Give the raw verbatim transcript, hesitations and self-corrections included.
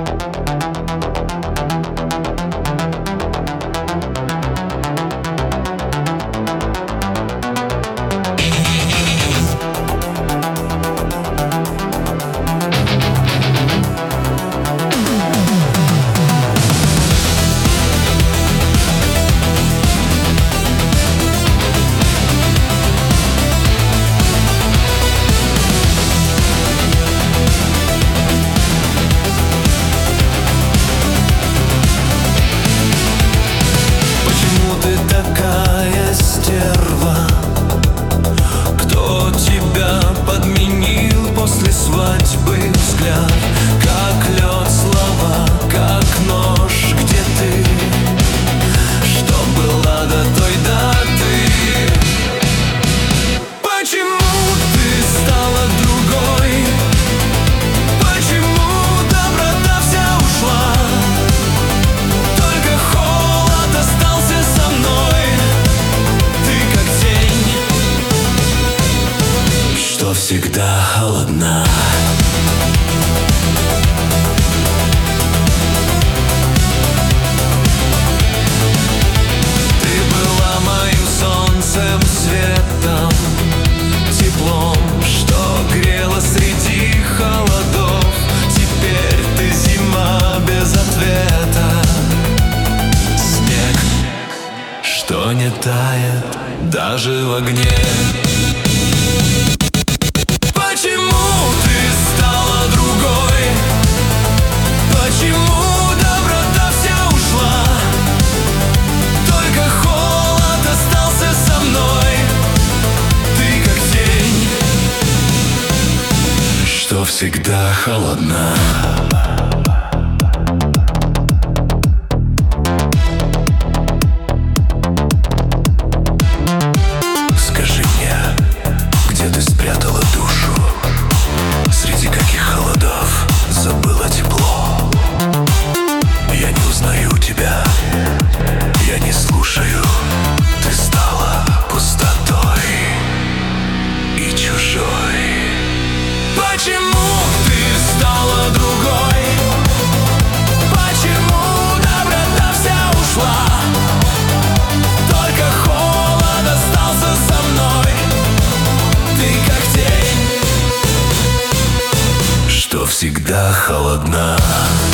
Свадьбы взгляд, как лед, слова, как нож. Где ты? Что была до той даты? Почему ты стала другой? Почему доброта вся ушла? Только холод остался со мной. Ты как тень, что всегда холодна. Светом, теплом, что грело среди холодов. Теперь ты зима без ответа. Снег, что не тает даже в огне. Почему ты стала другой? Почему доброта вся ушла? Только холод остался со мной. Что всегда холодна. Скажи мне, где ты спрятала душу? Среди каких холодов забыла тепло? Я не узнаю тебя, я не слушаю. Ты стала пустотой и чужой. Почему ты стала другой? Почему доброта вся ушла? Только холод остался со мной. Ты как тень, что всегда холодна.